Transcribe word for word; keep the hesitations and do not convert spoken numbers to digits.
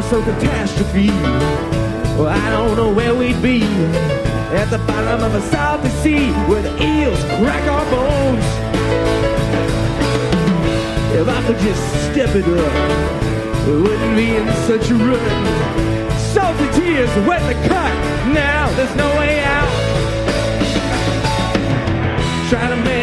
so catastrophe. Well, I don't know where we'd be at the bottom of a salty sea where the eels crack our bones. If I could just step it up, we wouldn't be in such a run. Salty tears wet the cut. Now there's no way out. Try to make